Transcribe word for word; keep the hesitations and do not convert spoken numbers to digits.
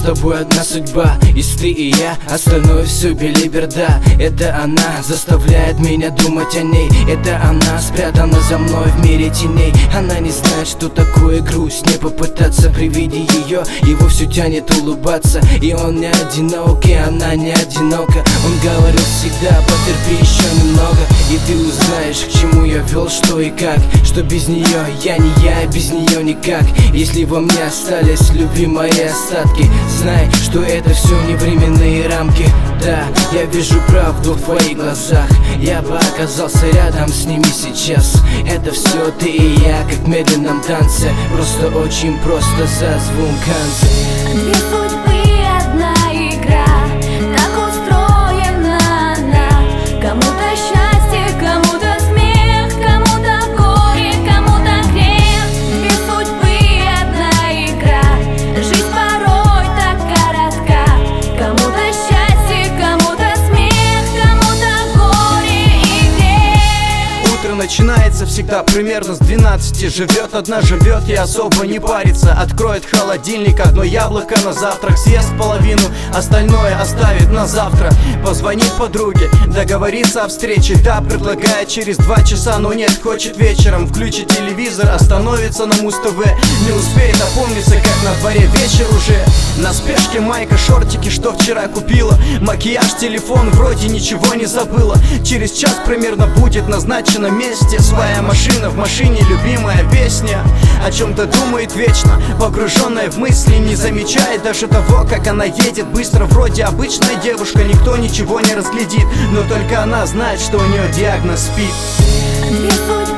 тобой одна судьба, есть ты и я, остальное все белиберда. Это она заставляет меня думать о ней, это она спрятана за мной в мире теней. Она не знает, что такое грусть, не попытаться при виде ее, его все тянет улыбаться. И он не одинок, и она не одинока. Он говорил всегда: потерпи еще немного, и ты узнаешь, к чему я вел, что и как. Что без нее я не я, без нее никак. Если во мне остались любимые остатки, знай, что это все не временные рамки. Да, я вижу правду в твоих глазах, я бы оказался рядом с ними сейчас. Это все ты и я, как в медленном танце, просто очень просто зазвон канцы. Две судьбы, одна игра, так устроена она. Кому-то счастье, кому-то смех, кому-то горе, кому-то грех. Две судьбы, одна игра, жизнь порой так коротка. Кому-то счастье, кому-то смех, кому-то горе и грех. Утро начинается всегда примерно с двенадцати. Живет одна, живет и особо не парится. Откроет холодильник, одно яблоко на завтрак, съест половину, остальное оставит на завтра. Позвонит подруге, договорится о встрече. Да, предлагает через два часа, но нет, хочет вечером. Включит телевизор, остановится на Муз-ТВ. Не успеет опомниться, как на дворе вечер уже. На спешке майка, шортики, что вчера купила. Макияж, телефон, вроде ничего не забыла. Через час примерно будет назначено месте. Своя машина, в машине любимая песня. О чем-то думает вечно, погруженная в мысли, не замечает даже того, как она едет быстро. Вроде обычная девушка, никто ничего не разглядит, но только она знает, что у нее диагноз СПИД. Две судьбы,